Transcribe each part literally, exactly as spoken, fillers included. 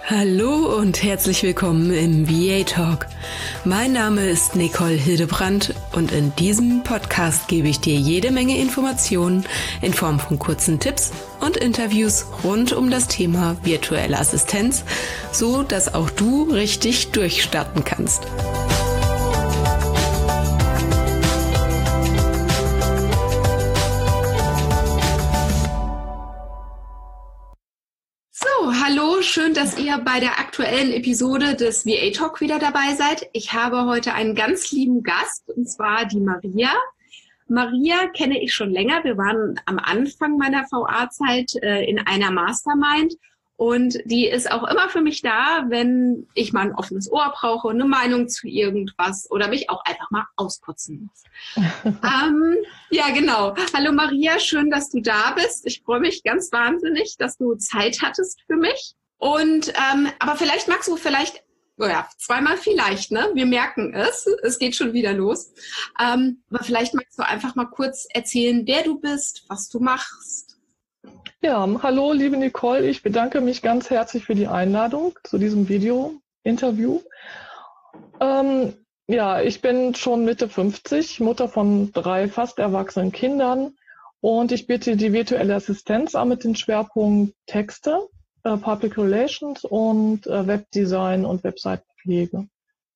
Hallo und herzlich willkommen im V A Talk. Mein Name ist Nicole Hildebrandt und in diesem Podcast gebe ich dir jede Menge Informationen in Form von kurzen Tipps und Interviews rund um das Thema virtuelle Assistenz, so dass auch du richtig durchstarten kannst. Hallo, schön, dass ihr bei der aktuellen Episode des V A Talk wieder dabei seid. Ich habe heute einen ganz lieben Gast, und zwar die Maria. Maria kenne ich schon länger. Wir waren am Anfang meiner V A-Zeit äh, in einer Mastermind und die ist auch immer für mich da, wenn ich mal ein offenes Ohr brauche, eine Meinung zu irgendwas oder mich auch einfach mal auskotzen muss. ähm, ja, genau. Hallo Maria, schön, dass du da bist. Ich freue mich ganz wahnsinnig, dass du Zeit hattest für mich. Und ähm, aber vielleicht magst du vielleicht, oh ja, zweimal vielleicht, ne? Wir merken es, es geht schon wieder los. Ähm, aber vielleicht magst du einfach mal kurz erzählen, wer du bist, was du machst. Ja, hallo liebe Nicole, ich bedanke mich ganz herzlich für die Einladung zu diesem Video-Interview. Ähm, ja, ich bin schon Mitte fünfzig, Mutter von drei fast erwachsenen Kindern und ich biete die virtuelle Assistenz an mit den Schwerpunkten Texte, äh, Public Relations und äh, Webdesign und Webseitenpflege.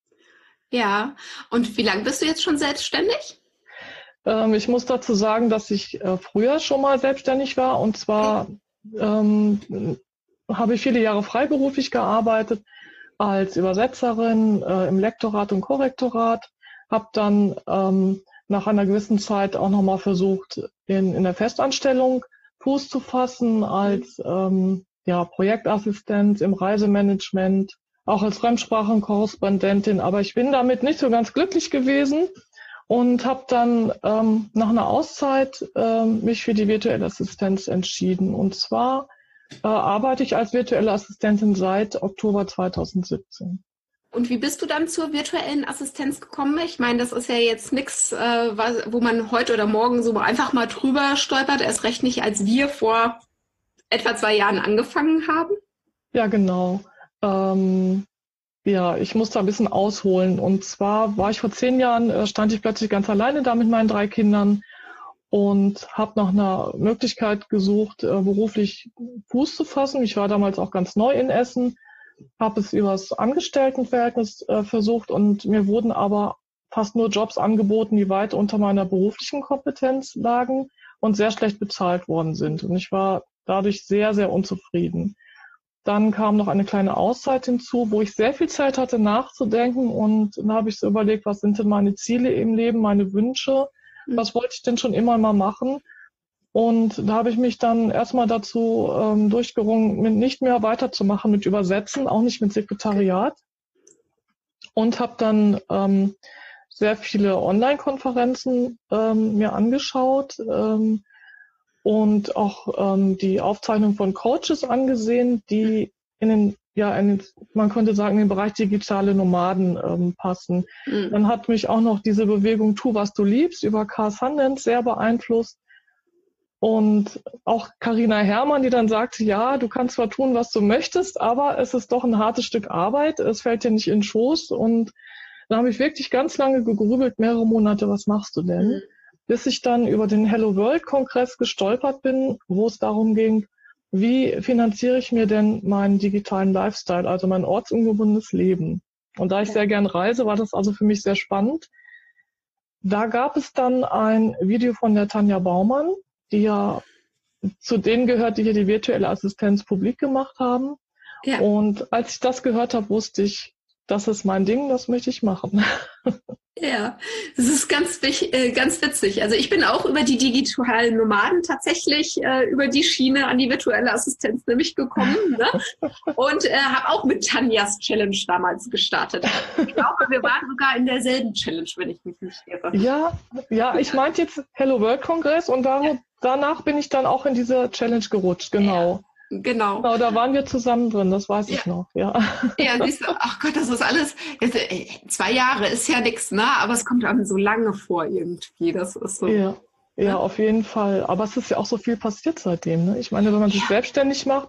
Ja, und wie lange bist du jetzt schon selbstständig? Ähm, ich muss dazu sagen, dass ich äh, früher schon mal selbstständig war und zwar ähm, habe ich viele Jahre freiberuflich gearbeitet als Übersetzerin äh, im Lektorat und Korrektorat, habe dann ähm, nach einer gewissen Zeit auch nochmal versucht, in, in der Festanstellung Fuß zu fassen als ähm, ja, Projektassistenz im Reisemanagement, auch als Fremdsprachenkorrespondentin, aber ich bin damit nicht so ganz glücklich gewesen. Und habe dann ähm, nach einer Auszeit ähm, mich für die virtuelle Assistenz entschieden. Und zwar äh, arbeite ich als virtuelle Assistentin seit Oktober zweitausendsiebzehn. Und wie bist du dann zur virtuellen Assistenz gekommen? Ich meine, das ist ja jetzt nichts, äh, wo man heute oder morgen so einfach mal drüber stolpert, erst recht nicht, als wir vor etwa zwei Jahren angefangen haben. Ja, genau. Ähm, Ja, ich muss da ein bisschen ausholen. Und zwar war ich vor zehn Jahren, äh, stand ich plötzlich ganz alleine da mit meinen drei Kindern und habe nach einer Möglichkeit gesucht, äh, beruflich Fuß zu fassen. Ich war damals auch ganz neu in Essen, habe es übers Angestelltenverhältnis äh, versucht und mir wurden aber fast nur Jobs angeboten, die weit unter meiner beruflichen Kompetenz lagen und sehr schlecht bezahlt worden sind. Und ich war dadurch sehr, sehr unzufrieden. Dann kam noch eine kleine Auszeit hinzu, wo ich sehr viel Zeit hatte nachzudenken und dann habe ich so überlegt, was sind denn meine Ziele im Leben, meine Wünsche, was wollte ich denn schon immer mal machen? Und da habe ich mich dann erstmal dazu ähm, durchgerungen, mit nicht mehr weiterzumachen mit Übersetzen, auch nicht mit Sekretariat und habe dann ähm, sehr viele Online-Konferenzen ähm, mir angeschaut, ähm, und auch ähm, die Aufzeichnung von Coaches angesehen, die in den, ja, in, man könnte sagen, in den Bereich digitale Nomaden ähm, passen. Mhm. Dann hat mich auch noch diese Bewegung Tu, was du liebst über Carl Sundance sehr beeinflusst. Und auch Carina Herrmann, die dann sagte, ja, du kannst zwar tun, was du möchtest, aber es ist doch ein hartes Stück Arbeit, es fällt dir nicht in den Schoß. Und da habe ich wirklich ganz lange gegrübelt, mehrere Monate, was machst du denn? Mhm. Bis ich dann über den Hello World Kongress gestolpert bin, wo es darum ging, wie finanziere ich mir denn meinen digitalen Lifestyle, also mein ortsungebundenes Leben. Und da ich sehr gern reise, war das also für mich sehr spannend. Da gab es dann ein Video von der Tanja Baumann, die ja zu denen gehört, die hier die virtuelle Assistenz publik gemacht haben. Ja. Und als ich das gehört habe, wusste ich, das ist mein Ding, das möchte ich machen. Ja, das ist ganz, äh, ganz witzig. Also ich bin auch über die digitalen Nomaden tatsächlich äh, über die Schiene an die virtuelle Assistenz nämlich gekommen, ne? Und äh, habe auch mit Tanjas Challenge damals gestartet. Ich glaube, wir waren sogar in derselben Challenge, wenn ich mich nicht irre. Ja, ja, ich meinte jetzt Hello World Kongress und da, ja. danach bin ich dann auch in diese Challenge gerutscht, genau. Ja. Genau. Genau, da waren wir zusammen drin, das weiß ja. ich noch, ja. Ja, siehst du, ach Gott, das ist alles, zwei Jahre ist ja nichts, ne? Aber es kommt einem so lange vor irgendwie, das ist so. Ja, ja, auf jeden Fall. Aber es ist ja auch so viel passiert seitdem, ne? Ich meine, wenn man sich ja. selbstständig macht,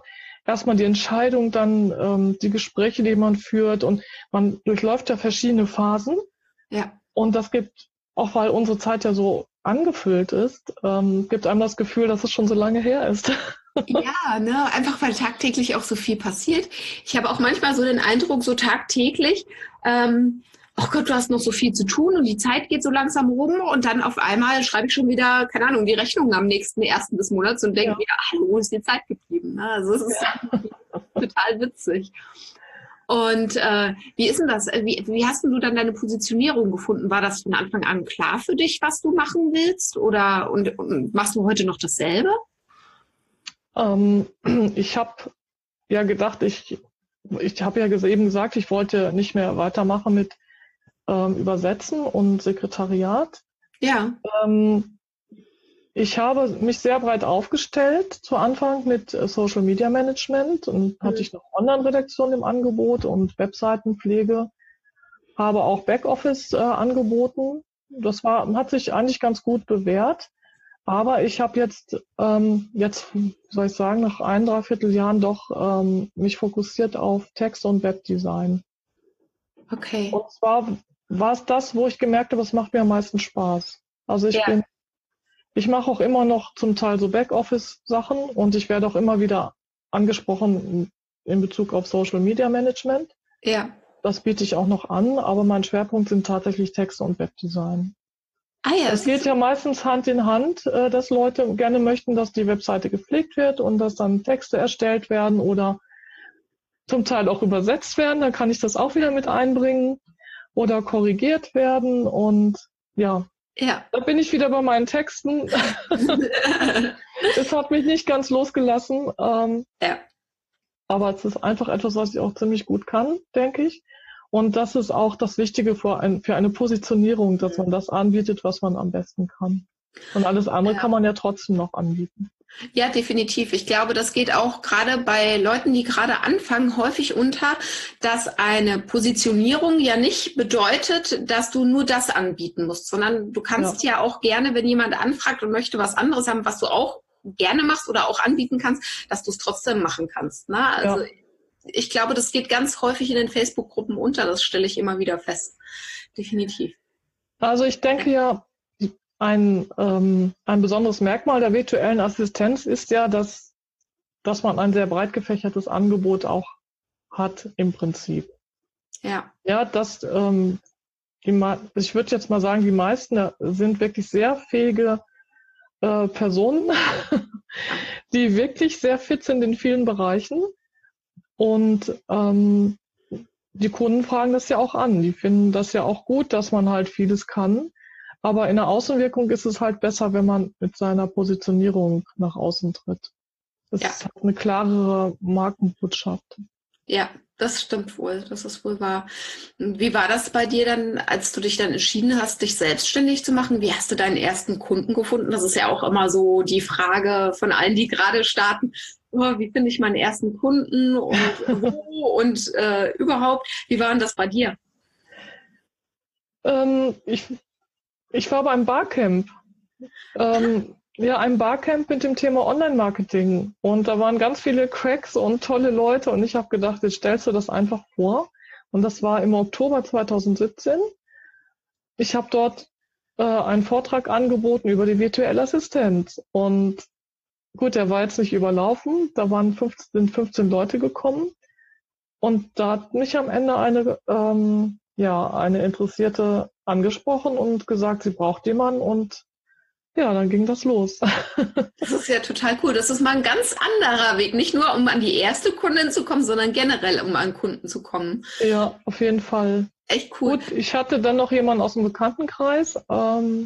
erstmal die Entscheidung, dann ähm, die Gespräche, die man führt und man durchläuft ja verschiedene Phasen. Ja. Und das gibt, auch weil unsere Zeit ja so angefüllt ist, ähm, gibt einem das Gefühl, dass es schon so lange her ist. Ja, ne, einfach weil tagtäglich auch so viel passiert. Ich habe auch manchmal so den Eindruck, so tagtäglich, ähm, oh Gott, du hast noch so viel zu tun und die Zeit geht so langsam rum und dann auf einmal schreibe ich schon wieder, keine Ahnung, die Rechnung am nächsten ersten des Monats und denke Ja. mir, hallo, wo ist die Zeit geblieben? Ne? Also es ist ja. total witzig. Und äh, wie ist denn das? Wie, wie hast denn du dann deine Positionierung gefunden? War das von Anfang an klar für dich, was du machen willst? Oder und, und machst du heute noch dasselbe? Ähm, ich habe ja gedacht, ich, ich habe ja eben gesagt, ich wollte nicht mehr weitermachen mit ähm, Übersetzen und Sekretariat. Ja. Ähm, ich habe mich sehr breit aufgestellt zu Anfang mit äh, Social Media Management und Mhm. hatte ich noch Online-Redaktion im Angebot und Webseitenpflege, habe auch Backoffice äh, angeboten. Das war, hat sich eigentlich ganz gut bewährt. Aber ich habe jetzt, ähm, jetzt, soll ich sagen, nach ein, dreiviertel Jahren doch ähm, mich fokussiert auf Text- und Webdesign. Okay. Und zwar war es das, wo ich gemerkt habe, es macht mir am meisten Spaß. Also ich Ja. bin, ich mache auch immer noch zum Teil so Backoffice-Sachen und ich werde auch immer wieder angesprochen in Bezug auf Social Media Management. Ja. Das biete ich auch noch an, aber mein Schwerpunkt sind tatsächlich Texte und Webdesign. Ah ja, Das es geht ist, ja meistens Hand in Hand, äh, dass Leute gerne möchten, dass die Webseite gepflegt wird und dass dann Texte erstellt werden oder zum Teil auch übersetzt werden. Dann kann ich das auch wieder mit einbringen oder korrigiert werden. Und ja, ja. da bin ich wieder bei meinen Texten. Es hat mich nicht ganz losgelassen, ähm, Ja. aber es ist einfach etwas, was ich auch ziemlich gut kann, denke ich. Und das ist auch das Wichtige für, ein, für eine Positionierung, dass man das anbietet, was man am besten kann. Und alles andere Ja. kann man ja trotzdem noch anbieten. Ja, definitiv. Ich glaube, das geht auch gerade bei Leuten, die gerade anfangen, häufig unter, dass eine Positionierung ja nicht bedeutet, dass du nur das anbieten musst, sondern du kannst ja, ja auch gerne, wenn jemand anfragt und möchte was anderes haben, was du auch gerne machst oder auch anbieten kannst, dass du es trotzdem machen kannst. Ne? Also ja. Ich glaube, das geht ganz häufig in den Facebook-Gruppen unter. Das stelle ich immer wieder fest. Definitiv. Also ich denke ja, ein, ähm, ein besonderes Merkmal der virtuellen Assistenz ist ja, dass, dass man ein sehr breit gefächertes Angebot auch hat im Prinzip. Ja. Ja, dass ähm, die, ich würde jetzt mal sagen, die meisten sind wirklich sehr fähige äh, Personen, die wirklich sehr fit sind in vielen Bereichen. Und ähm, die Kunden fragen das ja auch an. Die finden das ja auch gut, dass man halt vieles kann. Aber in der Außenwirkung ist es halt besser, wenn man mit seiner Positionierung nach außen tritt. Es ja. hat eine klarere Markenbotschaft. Ja, das stimmt wohl. Das ist wohl wahr. Wie war das bei dir dann, als du dich dann entschieden hast, dich selbstständig zu machen? Wie hast du deinen ersten Kunden gefunden? Das ist ja auch immer so die Frage von allen, die gerade starten. Oh, wie finde ich meinen ersten Kunden und wo und äh, überhaupt? Wie war denn das bei dir? Ähm, ich, ich war beim Barcamp. Ähm, ja, ein Barcamp mit dem Thema Online-Marketing. Und da waren ganz viele Cracks und tolle Leute. Und ich habe gedacht, jetzt stellst du das einfach vor. Und das war im Oktober zweitausendsiebzehn. Ich habe dort äh, einen Vortrag angeboten über die virtuelle Assistenz. Und gut, der war jetzt nicht überlaufen. Da waren fünfzehn, fünfzehn Leute gekommen. Und da hat mich am Ende eine, ähm, ja, eine Interessierte angesprochen und gesagt, sie braucht jemanden. Und ja, dann ging das los. Das ist ja total cool. Das ist mal ein ganz anderer Weg. Nicht nur, um an die erste Kundin zu kommen, sondern generell, um an Kunden zu kommen. Ja, auf jeden Fall. Echt cool. Gut, ich hatte dann noch jemanden aus dem Bekanntenkreis. Ähm,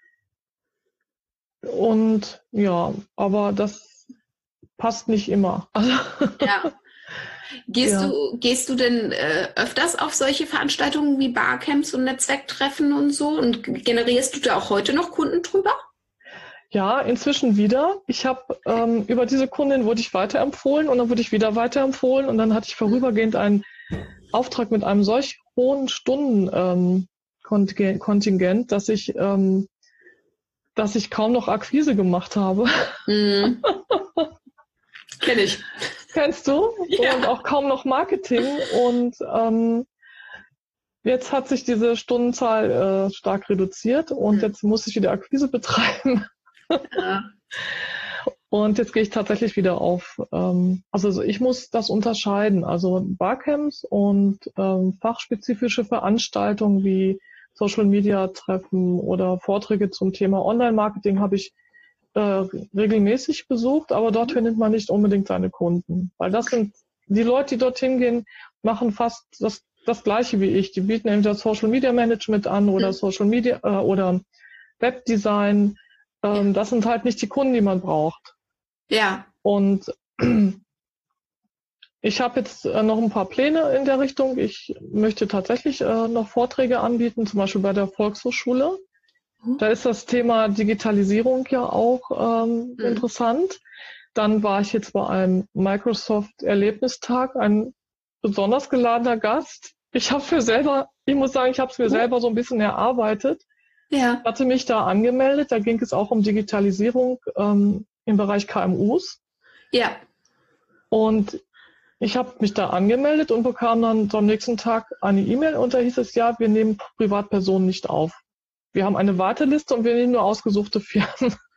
und ja, aber das passt nicht immer. Also, ja. Gehst, ja. du, gehst du denn äh, öfters auf solche Veranstaltungen wie Barcamps und Netzwerktreffen und so? Und generierst du da auch heute noch Kunden drüber? Ja, inzwischen wieder. Ich habe ähm, über diese Kundin wurde ich weiterempfohlen und dann wurde ich wieder weiterempfohlen und dann hatte ich vorübergehend einen Auftrag mit einem solch hohen Stundenkontingent, ähm, dass ich, ähm, dass ich kaum noch Akquise gemacht habe. Mhm. Kenn ich. Kennst du? Ja. Und auch kaum noch Marketing. Und ähm, jetzt hat sich diese Stundenzahl äh, stark reduziert und Mhm. jetzt muss ich wieder Akquise betreiben. Ja. Und jetzt gehe ich tatsächlich wieder auf, ähm, also ich muss das unterscheiden, also Barcamps und ähm, fachspezifische Veranstaltungen wie Social Media Treffen oder Vorträge zum Thema Online-Marketing habe ich äh, regelmäßig besucht, aber dort findet man nicht unbedingt seine Kunden, weil das sind die Leute, die dorthin gehen, machen fast das, das Gleiche wie ich. Die bieten entweder Social Media Management an oder Mhm. Social Media äh, oder Webdesign. Ähm, Ja. das sind halt nicht die Kunden, die man braucht. Ja. Und ich habe jetzt äh, noch ein paar Pläne in der Richtung. Ich möchte tatsächlich äh, noch Vorträge anbieten, zum Beispiel bei der Volkshochschule. Da ist das Thema Digitalisierung ja auch ähm, Mhm. interessant. Dann war ich jetzt bei einem Microsoft-Erlebnistag, ein besonders geladener Gast. Ich habe für selber, ich muss sagen, ich habe es mir selber so ein bisschen erarbeitet. Ja. Hatte mich da angemeldet. Da ging es auch um Digitalisierung ähm, im Bereich K M Us. Ja. Und ich habe mich da angemeldet und bekam dann am nächsten Tag eine E-Mail und da hieß es, ja, wir nehmen Privatpersonen nicht auf. Wir haben eine Warteliste und wir nehmen nur ausgesuchte Firmen.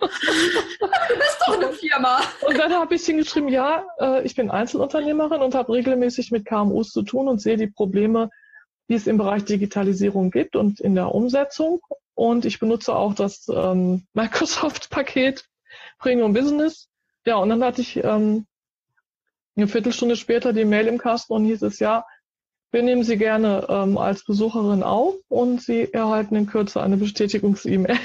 Du bist doch eine Firma. Und dann habe ich hingeschrieben, ja, äh, ich bin Einzelunternehmerin und habe regelmäßig mit K M Us zu tun und sehe die Probleme, die es im Bereich Digitalisierung gibt und in der Umsetzung. Und ich benutze auch das ähm, Microsoft-Paket Premium Business. Ja, und dann hatte ich ähm, eine Viertelstunde später die Mail im Kasten und hieß es, ja, wir nehmen Sie gerne ähm, als Besucherin auf und Sie erhalten in Kürze eine Bestätigungs-E-Mail.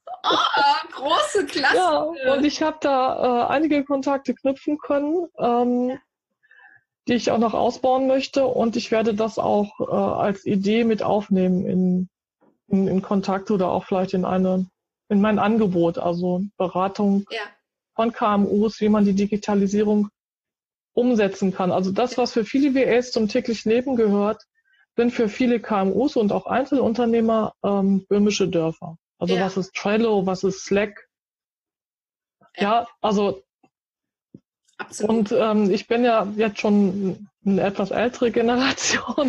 Oh, große Klasse. Ja, und ich habe da äh, einige Kontakte knüpfen können, ähm, die ich auch noch ausbauen möchte und ich werde das auch äh, als Idee mit aufnehmen in, in, in Kontakt oder auch vielleicht in eine in mein Angebot, also Beratung Ja. von K M Us, wie man die Digitalisierung umsetzen kann. Also das, was für viele W As zum täglichen Leben gehört, sind für viele K M Us und auch Einzelunternehmer ähm, böhmische Dörfer. Also Ja. was ist Trello, was ist Slack? Ja. Ja, also Absolut. und ähm, ich bin ja jetzt schon eine etwas ältere Generation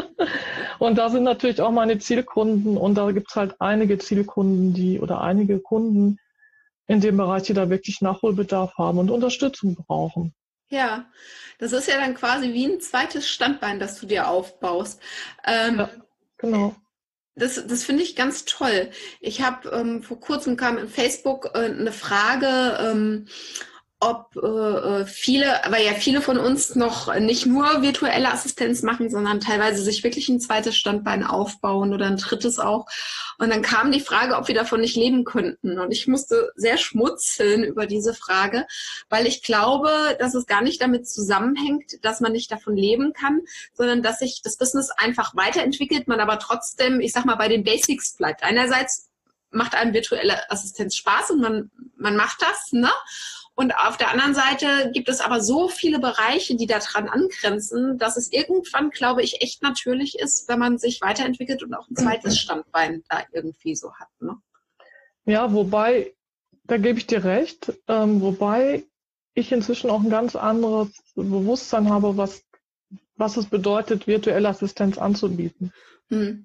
und da sind natürlich auch meine Zielkunden und da gibt es halt einige Zielkunden, die oder einige Kunden in dem Bereich, die da wirklich Nachholbedarf haben und Unterstützung brauchen. Ja, das ist ja dann quasi wie ein zweites Standbein, das du dir aufbaust. Ähm, Ja, genau. Das, das finde ich ganz toll. Ich habe ähm, vor kurzem kam in Facebook äh, eine Frage, ähm, ob äh, viele, weil ja viele von uns noch nicht nur virtuelle Assistenz machen, sondern teilweise sich wirklich ein zweites Standbein aufbauen oder ein drittes auch. Und dann kam die Frage, ob wir davon nicht leben könnten. Und ich musste sehr schmunzeln über diese Frage, weil ich glaube, dass es gar nicht damit zusammenhängt, dass man nicht davon leben kann, sondern dass sich das Business einfach weiterentwickelt, man aber trotzdem, ich sag mal, bei den Basics bleibt. Einerseits macht einem virtuelle Assistenz Spaß und man, man macht das, ne? Und auf der anderen Seite gibt es aber so viele Bereiche, die daran angrenzen, dass es irgendwann, glaube ich, echt natürlich ist, wenn man sich weiterentwickelt und auch ein zweites Standbein da irgendwie so hat. Ne? Ja, wobei, da gebe ich dir recht, ähm, wobei ich inzwischen auch ein ganz anderes Bewusstsein habe, was, was es bedeutet, virtuelle Assistenz anzubieten. Hm.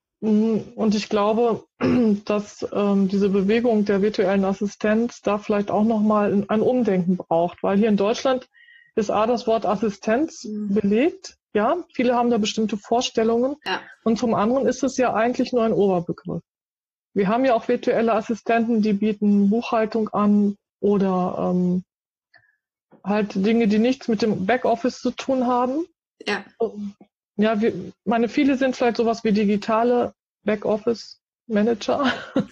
Und ich glaube, dass ähm, diese Bewegung der virtuellen Assistenz da vielleicht auch nochmal ein Umdenken braucht, weil hier in Deutschland ist A, das Wort Assistenz Mhm. belegt. Ja, viele haben da bestimmte Vorstellungen. Ja. Und zum anderen ist es ja eigentlich nur ein Oberbegriff. Wir haben ja auch virtuelle Assistenten, die bieten Buchhaltung an oder ähm, halt Dinge, die nichts mit dem Backoffice zu tun haben. Ja. Ja, wir, meine, viele sind vielleicht sowas wie digitale Backoffice-Manager.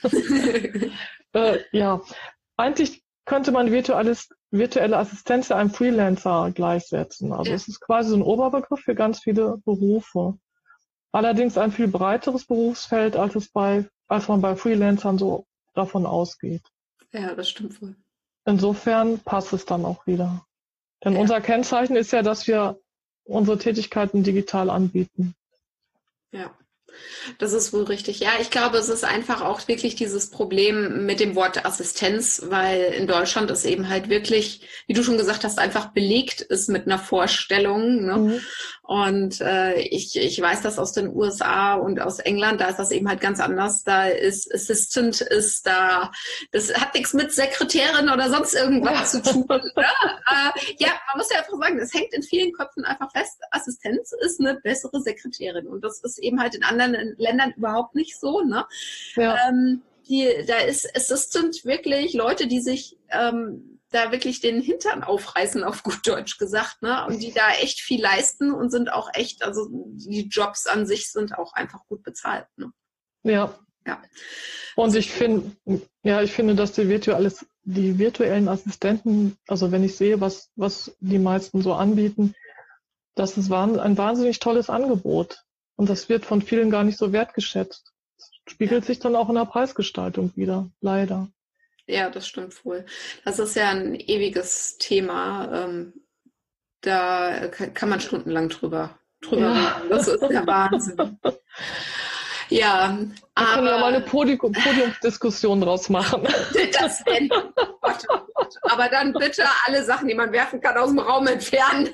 äh, ja, eigentlich könnte man virtuelles, virtuelle Assistenz einem Freelancer gleichsetzen. Also Ja. es ist quasi so ein Oberbegriff für ganz viele Berufe. Allerdings ein viel breiteres Berufsfeld, als es bei, als man bei Freelancern so davon ausgeht. Ja, das stimmt wohl. Insofern passt es dann auch wieder. Denn Ja. unser Kennzeichen ist ja, dass wir unsere Tätigkeiten digital anbieten. Ja. Das ist wohl richtig. Ja, ich glaube, es ist einfach auch wirklich dieses Problem mit dem Wort Assistenz, weil in Deutschland es eben halt wirklich, wie du schon gesagt hast, einfach belegt ist mit einer Vorstellung. Ne? Mhm. Und äh, ich, ich weiß das aus den U S A und aus England, da ist das eben halt ganz anders. Da ist Assistant, ist da, das hat nichts mit Sekretärin oder sonst irgendwas zu tun. Ne? äh, ja, man muss ja einfach sagen, es hängt in vielen Köpfen einfach fest, Assistenz ist eine bessere Sekretärin. Und das ist eben halt in anderen Ländern überhaupt nicht so. Ne? Ja. Ähm, die, da ist Assistant wirklich Leute, die sich ähm, da wirklich den Hintern aufreißen, auf gut Deutsch gesagt, ne? Und die da echt viel leisten und sind auch echt, also die Jobs an sich sind auch einfach gut bezahlt. Ne? Ja. Ja. Und Also, ich finde, ja, ich finde, dass die virtuelles, die virtuellen Assistenten, also wenn ich sehe, was, was die meisten so anbieten, das ist ein wahnsinnig tolles Angebot. Und das wird von vielen gar nicht so wertgeschätzt. Das spiegelt ja. sich dann auch in der Preisgestaltung wieder, leider. Ja, das stimmt wohl. Das ist ja ein ewiges Thema. Ähm, da kann man stundenlang drüber, drüber Ja. reden. Das ist der Wahnsinn. Ja, Wir können ja mal eine aber Podium, Podiumsdiskussion draus machen. das denn. Gott, oh Gott. Aber dann bitte alle Sachen, die man werfen kann, aus dem Raum entfernen.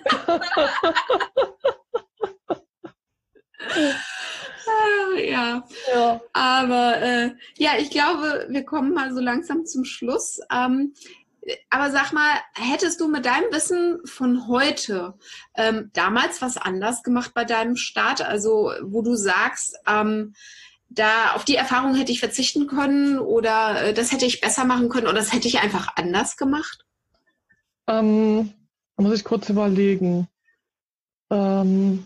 Ja, Ja. aber äh, ja, ich glaube, wir kommen mal so langsam zum Schluss. Ähm, aber sag mal, hättest du mit deinem Wissen von heute ähm, damals was anders gemacht bei deinem Start? Also wo du sagst, ähm, da auf die Erfahrung hätte ich verzichten können oder äh, das hätte ich besser machen können oder das hätte ich einfach anders gemacht? Ähm, da muss ich kurz überlegen. Ähm,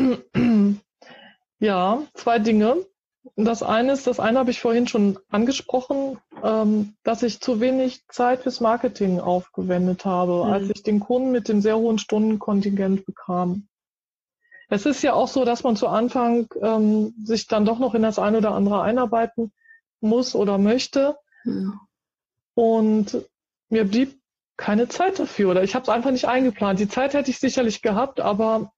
ja, zwei Dinge. Das eine ist, das eine habe ich vorhin schon angesprochen, ähm, dass ich zu wenig Zeit fürs Marketing aufgewendet habe, Hm. als ich den Kunden mit dem sehr hohen Stundenkontingent bekam. Es ist ja auch so, dass man zu Anfang ähm, sich dann doch noch in das eine oder andere einarbeiten muss oder möchte. Hm. Und mir blieb keine Zeit dafür oder ich habe es einfach nicht eingeplant. Die Zeit hätte ich sicherlich gehabt, aber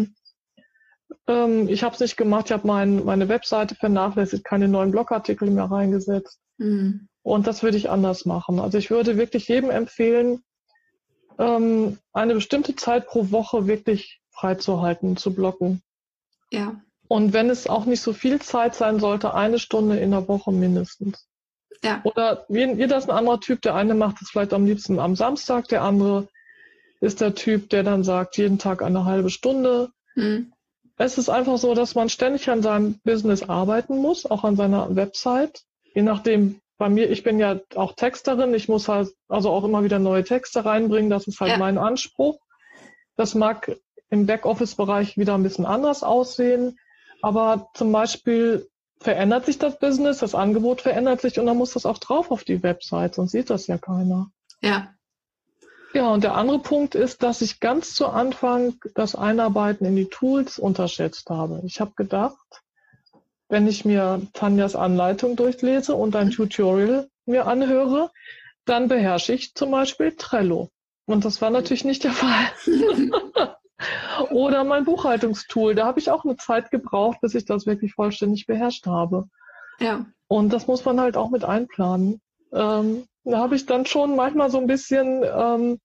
ähm, ich habe es nicht gemacht. Ich habe mein, meine Webseite vernachlässigt, keine neuen Blogartikel mehr reingesetzt. Hm. Und das würde ich anders machen. Also ich würde wirklich jedem empfehlen, ähm, eine bestimmte Zeit pro Woche wirklich freizuhalten, zu blocken. Ja. Und wenn es auch nicht so viel Zeit sein sollte, eine Stunde in der Woche mindestens. Ja. Oder jeder ist ein anderer Typ. Der eine macht es vielleicht am liebsten am Samstag, der andere ist der Typ, der dann sagt, jeden Tag eine halbe Stunde. Hm. Es ist einfach so, dass man ständig an seinem Business arbeiten muss, auch an seiner Website. Je nachdem, bei mir, ich bin ja auch Texterin, ich muss halt also auch immer wieder neue Texte reinbringen, das ist halt Ja. mein Anspruch. Das mag im Backoffice-Bereich wieder ein bisschen anders aussehen, aber zum Beispiel verändert sich das Business, das Angebot verändert sich und dann muss das auch drauf auf die Website, sonst sieht das ja keiner. Ja. Ja, und der andere Punkt ist, dass ich ganz zu Anfang das Einarbeiten in die Tools unterschätzt habe. Ich habe gedacht, wenn ich mir Tanjas Anleitung durchlese und ein Tutorial mir anhöre, dann beherrsche ich zum Beispiel Trello. Und das war natürlich nicht der Fall. Oder mein Buchhaltungstool, da habe ich auch eine Zeit gebraucht, bis ich das wirklich vollständig beherrscht habe. Ja. Und das muss man halt auch mit einplanen. Ähm, da habe ich dann schon manchmal so ein bisschen ähm,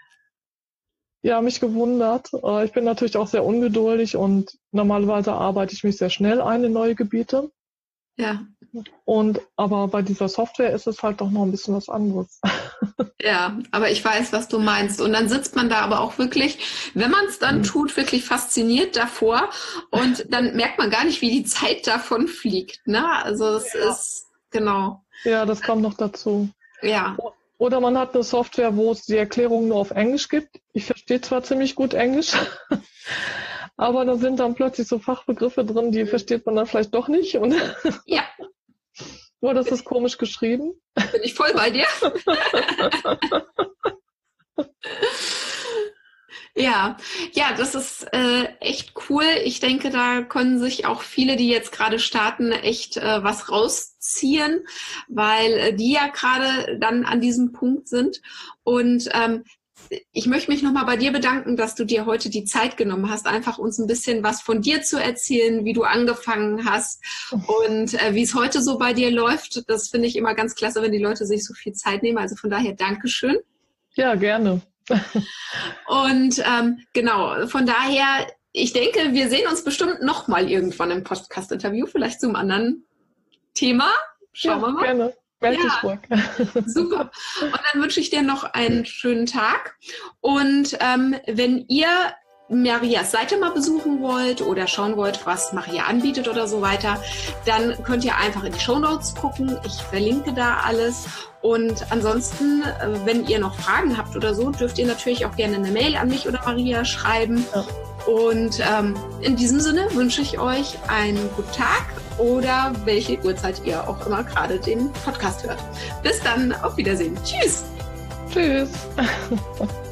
ja, mich gewundert. Äh, ich bin natürlich auch sehr ungeduldig und normalerweise arbeite ich mich sehr schnell ein in neue Gebiete. Ja. Und aber bei dieser Software ist es halt doch noch ein bisschen was anderes. Ja, aber ich weiß, was du meinst. Und dann sitzt man da aber auch wirklich, wenn man es dann tut, wirklich fasziniert davor. Und dann merkt man gar nicht, wie die Zeit davon fliegt. Ne? Also es Ja. ist, genau. Ja, das kommt noch dazu. Ja. Oder man hat eine Software, wo es die Erklärungen nur auf Englisch gibt. Ich verstehe zwar ziemlich gut Englisch, aber da sind dann plötzlich so Fachbegriffe drin, die versteht man dann vielleicht doch nicht. Und Ja. Oder das ist komisch geschrieben. Bin ich voll bei dir. Ja, ja, das ist äh, echt cool. Ich denke, da können sich auch viele, die jetzt gerade starten, echt äh, was rausziehen, weil äh, die ja gerade dann an diesem Punkt sind. Und ähm, ich möchte mich nochmal bei dir bedanken, dass du dir heute die Zeit genommen hast, einfach uns ein bisschen was von dir zu erzählen, wie du angefangen hast und äh, wie es heute so bei dir läuft. Das finde ich immer ganz klasse, wenn die Leute sich so viel Zeit nehmen. Also von daher Dankeschön. Ja, gerne. Und ähm, genau, von daher, ich denke, wir sehen uns bestimmt nochmal irgendwann im Podcast-Interview, vielleicht zum anderen Thema. Schauen ja, wir mal. Gerne. Meld dich Ja, ruhig. super. Und dann wünsche ich dir noch einen schönen Tag. Und ähm, wenn ihr Marias Seite mal besuchen wollt oder schauen wollt, was Maria anbietet oder so weiter, dann könnt ihr einfach in die Shownotes gucken. Ich verlinke da alles. Und ansonsten, wenn ihr noch Fragen habt oder so, dürft ihr natürlich auch gerne eine Mail an mich oder Maria schreiben. Ja. Und ähm, in diesem Sinne wünsche ich euch einen guten Tag oder welche Uhrzeit ihr auch immer gerade den Podcast hört. Bis dann, auf Wiedersehen. Tschüss. Tschüss.